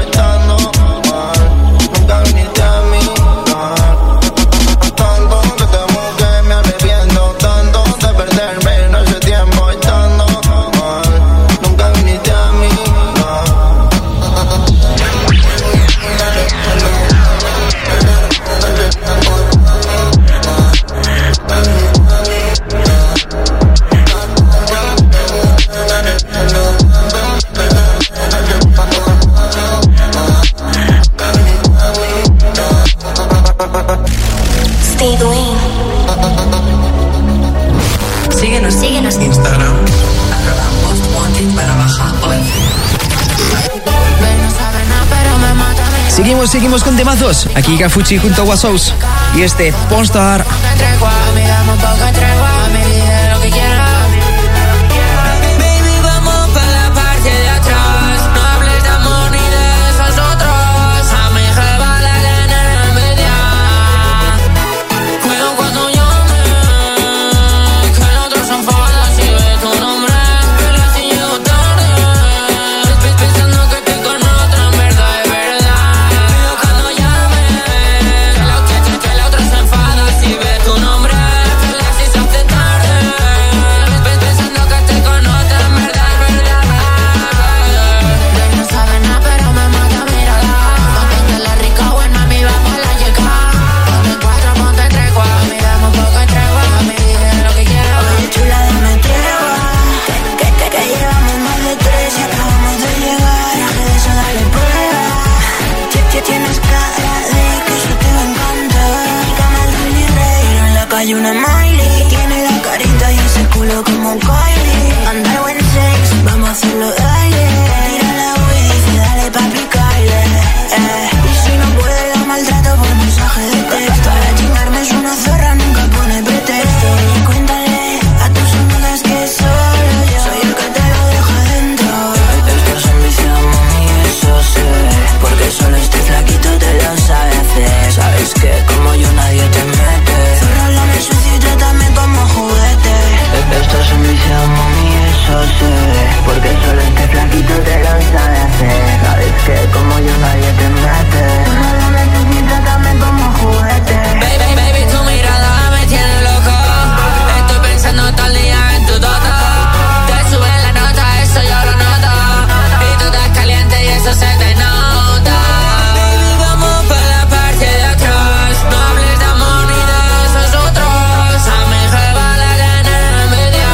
Pidwin. Síguenos. Instagram. Most Wanted para bajar hoy. Seguimos con temazos. Aquí Gafuchi junto a Wasous. Y este Pornstar. Baby, vamos para la parte de atrás. No hables de amor ni de esos otros. A mi jeva la gana en media. Cuidado cuando llame, que el otro se enfada si ve tu nombre. Pero si llego tarde, pensando que estoy con otra, en verdad es verdad. Cuidado cuando llame, que el otro se enfada si ve tu nombre. Pero si se hace tarde, pensando que estoy con otra, en verdad es verdad. No sabe nada, pero me mata, mírala. Ponte la rica, buena, mi vamos a la llegar. Ponte cuatro, ponte tres, cuatro. Miramos poco en tregua. Mami, dije lo que quiero. Oye, chula, dame tregua. Que llevamos más de tres y acabamos de llegar. De eso dale prueba. Tienes cara de que eso te va a encantar. Cama el Billy Ray, en la calle una Miley. Tiene la carita y ese culo como Kylie. Andar buen sex, vamos a hacerlo dale. Tira la weed y dice dale pa' picarle. Y si no puede la maltrato por mensaje de texto. Para chingarme es una zorra, nunca pone pretexto. Y cuéntale a tus amigas que solo yo soy el que te lo deja dentro. Estos son vicios, mami, eso sé. Porque solo este flaquito te lo sabe hacer. Sabes que como yo nadie te mete. Zorra, háblame sucio y trátame como juguete. Estos son vicios, mami, eso sé. Porque solo este flaquito te lo sabe hacer. Sabes que como yo nadie te mete. Zorra, háblame sucio y trátame como juguete. Baby, tu mirada me tiene loco. Estoy pensando todo el día en tu toto. Te sube la nota, eso yo lo noto. Y tú estás caliente y eso se te nota. Baby, vamos para la parte de atrás. No hables de amor ni de esos otros. A mi jeva la gana en media.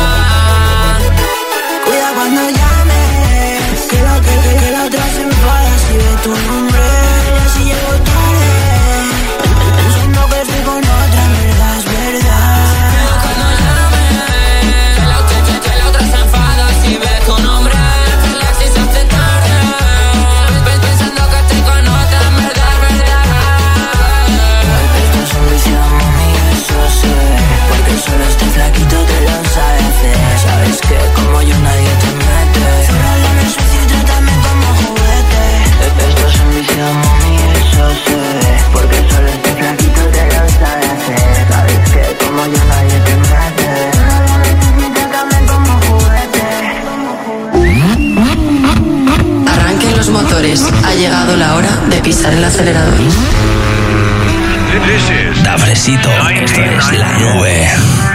Cuida cuando llames, que la otra se enfada si ve tu nombre. Y así llego tarde, pensando que estoy con otra, en verdad es verdad. Cuando llame, que la otra se enfada si ve tu nombre. Y así se hace tarde, pensando que estoy con otra, en verdad es verdad. Estos son vicios, mami, eso sé. Porque solo este flaquito te lo sabe hacer. Sabes que como yo nadie te mete. Zorra, háblame sucio y trátame como juguete. Estos son vicios, mami, eso sé. Porque solo este flaquito te lo sabe hacer. Sabes que como yo nadie te mete. Zorra, háblame sucio y trátame como juguete. Arranquen los motores. Ha llegado la hora de pisar el acelerador. Da fresito, esto es La Nube.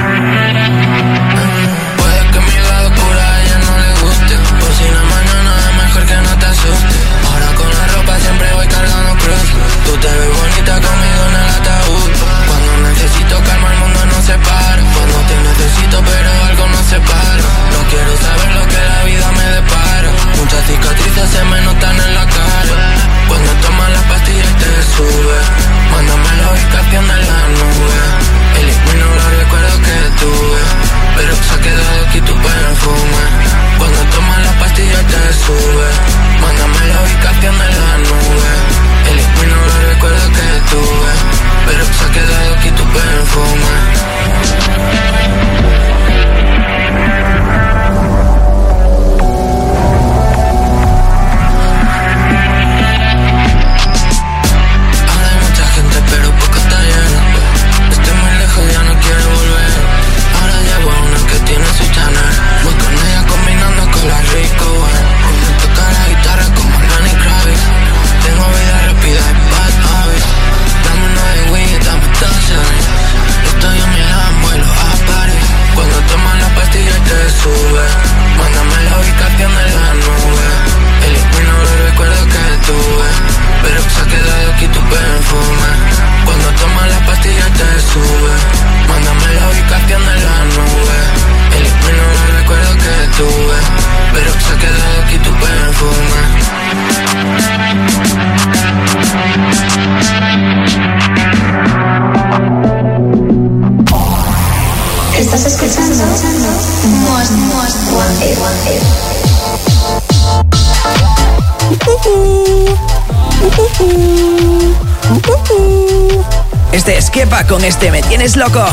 Puede que mi locura a ella no le guste. Pues si no mañana es mejor que no te asuste. Ahora con la ropa siempre voy cargando cruz. Tú te ves bonita conmigo en el ataúd. Cuando necesito calma el mundo no se para. Cuando te necesito pero algo no se para. No quiero saber lo que la vida me depara. Muchas cicatrices se me notan en la cara. Cuando tomas las pastillas te sube. Mándame la ubicación de la nube. Elimino los recuerdos que tuve. Pero se ha quedado aquí tu perfume. Cuando tomas las pastillas te sube. Mándame la ubicación de la nube. Elimino los recuerdos que tuve. Pero se ha Este es Kepa con este Me Tienes Loco.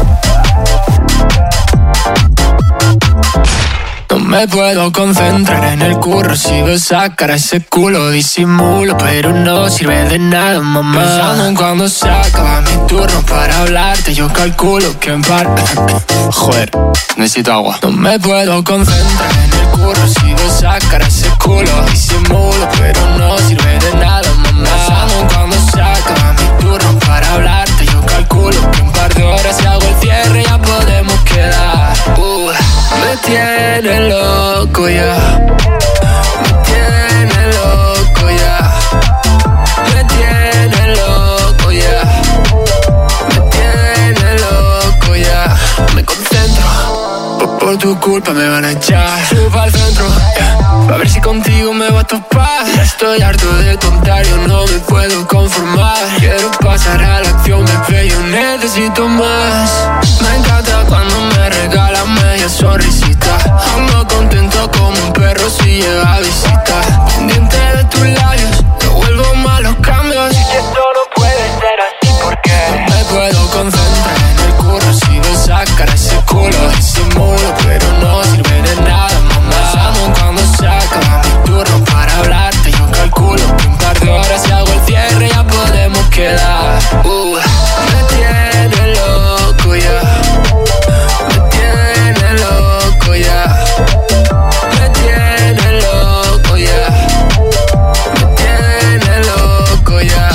No me puedo concentrar en el curro, sigo esa cara, ese culo, disimulo, pero no sirve de nada, mamá. Pensando en cuando se acaba mi turno para hablarte, yo calculo que en parte... Joder, necesito agua. No me puedo concentrar en el curro, sigo esa cara, ese culo, disimulo, pero no sirve de nada, mamá. Pensando en cuando se acaba mi turno para hablarte, yo calculo que en par de horas si hago el cierre ya podemos quedar. Me tiene loco ya. Me tiene loco ya. Me tiene loco ya. Me tiene loco ya. Me concentro. Por tu culpa me van a echar. Subo al centro, a ver si contigo me va a topar. Ya estoy harto de contario, no me puedo conformar. Quiero pasar a la acción, bebé, yo necesito más. Me encanta cuando me regalan media sonrisita. Ando contento como un perro si llega a visita. Pendiente de tus labios, no vuelvo más los cambios. Y que esto no puede ser así porque no me puedo concentrar en el curro, sigo esa cara, ese culo, disimulo, pero no sirve de nada, mamá. Pensando cuando se acaba mi turno para hablarte, yo calculo que un par de horas si hago el cierre ya podemos quedar. Me tiene loco ya. Me tiene loco ya. Me tiene loco ya. Me tiene loco ya.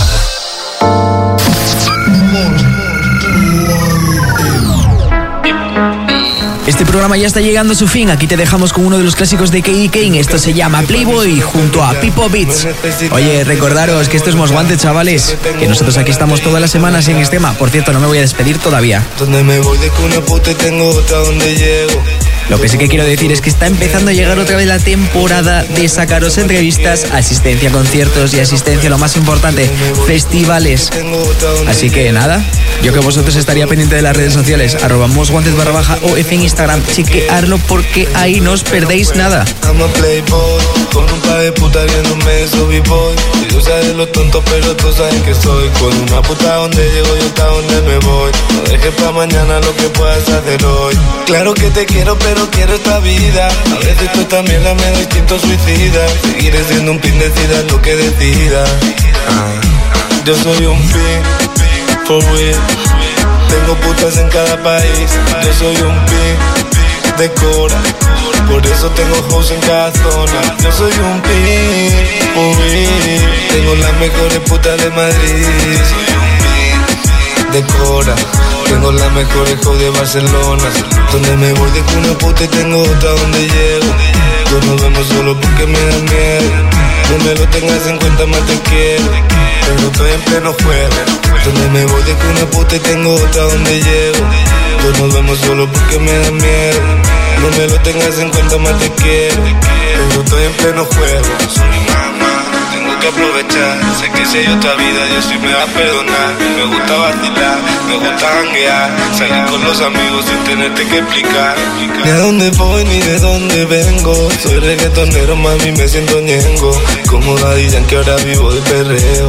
Este programa ya está llegando a su fin. Aquí te dejamos con uno de los clásicos de Katie Kane. Esto se llama Playboy junto a Pipo Beats. Oye, recordaros que esto es Most Wanted, chavales. Que nosotros aquí estamos todas las semanas en Extrema. Por cierto, no me voy a despedir todavía. Donde me voy de que una puta y tengo otra donde llego. Lo que sí que quiero decir es que está empezando a llegar otra vez la temporada de sacaros entrevistas, asistencia a conciertos y asistencia, lo más importante, festivales. Así que nada, yo que vosotros estaría pendiente de las redes sociales, @mostwanted_OF en Instagram, chequearlo porque ahí no os perdéis nada. I'm a playboy, con un par de putas viéndome subí boy. Y yo sabes lo tonto, pero tú sabes que soy. Con una puta donde llego yo hasta donde me voy. No dejes pa' mañana lo que puedas hacer hoy. Claro que te quiero, pero quiero esta vida. A veces tú también la me doy instinto suicida. Seguiré siendo un pin, decidas lo que decidas. Yo soy un pin, for real. Tengo putas en cada país. Yo soy un pin, de cora. Por eso tengo house en cada zona. Yo soy un pin, for real. Tengo las mejores putas de Madrid. Soy un pin, de cora. Tengo las mejores house de Barcelona. Donde me voy de una puta y tengo otra donde llego. Yo nos vemos solo porque me da miedo. No me lo tengas en cuenta, más te quiero. Pero estoy en pleno juego. Donde me voy de una puta y tengo otra donde llego. Yo nos vemos solo porque me da miedo. No me lo tengas en cuenta, más te quiero. Pero estoy en pleno juego. Soy mamá, tengo que aprovechar. Sé que si hay otra vida yo sí me va a perdonar. Me gusta vacilar, me gusta janguear. Salir con los amigos sin tenerte que explicar. Ni a dónde voy ni de dónde vengo. Soy reggaetonero, mami, me siento ñengo. Como Daddy Yankee ahora vivo de perreo.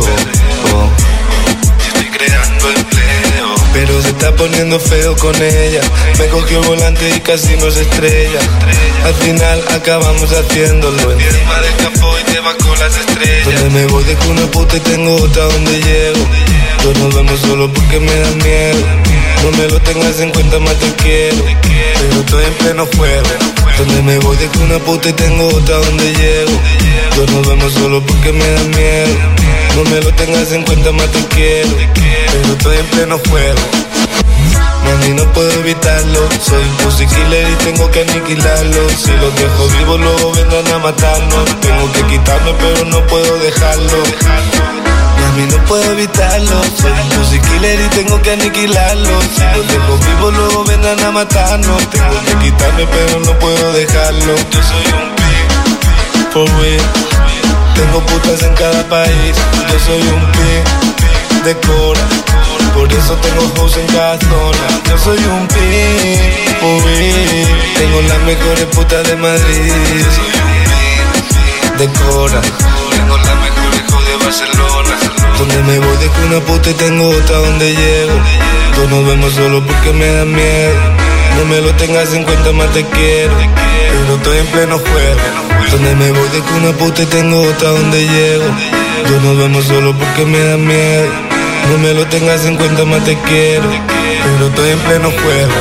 Estoy creando empleo, pero se está poniendo feo con ella. Me cogió el volante y casi nos estrella. Al final acabamos haciéndolo. Encima del capó y te va con las estrellas. Donde me voy de una puta y tengo otra donde llego. Yo nos vemos solo porque me da miedo. No me lo tengas en cuenta, más te quiero. Pero estoy en pleno juego. Donde me voy de una puta y tengo otra donde llego. Yo nos vemos solo porque me da miedo. No me lo tengas en cuenta, más te quiero. Pero estoy en pleno juego. Mami, no puedo evitarlo. Soy un pussy killer y tengo que aniquilarlo. Si los dejo vivos luego vendrán a matarnos. Tengo que quitarme pero no puedo dejarlo. Mami, no puedo evitarlo. Soy un pussy killer y tengo que aniquilarlo. Si los dejo vivos luego vendrán a matarnos. Tengo que quitarme pero no puedo dejarlo. Yo soy un pin, for real. Tengo putas en cada país. Yo soy un pin, de cora. Por eso tengo house en cada zona. Yo soy un pin, for real. Tengo las mejores putas de Madrid. Soy un pin, de cora. Tengo las mejores house de Barcelona. Donde me voy de que una puta y tengo otra donde llego. Todos nos vemos solo porque me da miedo. No me lo tengas en cuenta, más te quiero. Pero estoy en pleno juego. Donde me voy de que una puta y tengo otra donde llego. Todos nos vemos solo porque me da miedo. No me lo tengas en cuenta, más te quiero. Pero estoy en pleno juego.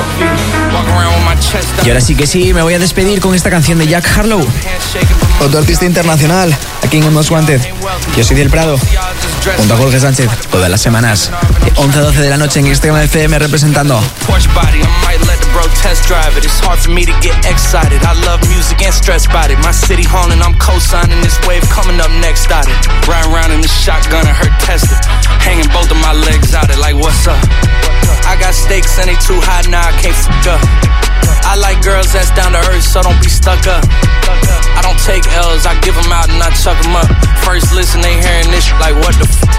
Y ahora sí que sí, me voy a despedir con esta canción de Jack Harlow, otro artista internacional aquí en Most Wanted. Yo soy Del Prado, junto a Jorge Sánchez, todas las semanas, de 11 a 12 de la noche en Extrema FM representando. Bro, test drive it. It's hard for me to get excited. I love music and stress about it. My city haunting, I'm co-signing this wave coming up next out it. Riding around in the shotgun and hurt tested. Hanging both of my legs out it like what's up? I got stakes and they too high now, I can't fuck up. I like girls that's down to earth, so don't be stuck up. I don't take L's, I give them out and I chuck them up. First listen, they hearing this like what the f***?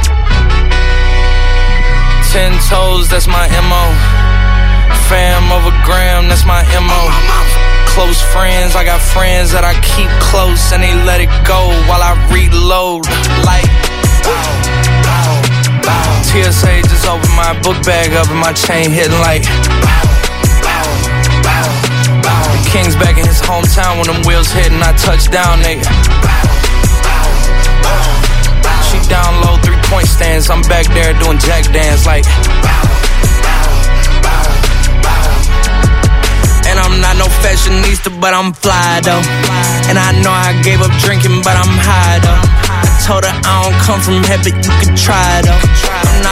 10 toes, that's my M.O. Fam over gram, that's my M.O. Close friends, I got friends that I keep close and they let it go while I reload. Like, TSA just opened my book bag up and my chain hitting like. King's back in his hometown when them wheels hit and I touch down, nigga. She down low, 3-point stands, I'm back there doing jack dance like. And I'm not no fashionista, but I'm fly though. And I know I gave up drinking, but I'm high though. I told her I don't come from heaven, you can try though. I'm not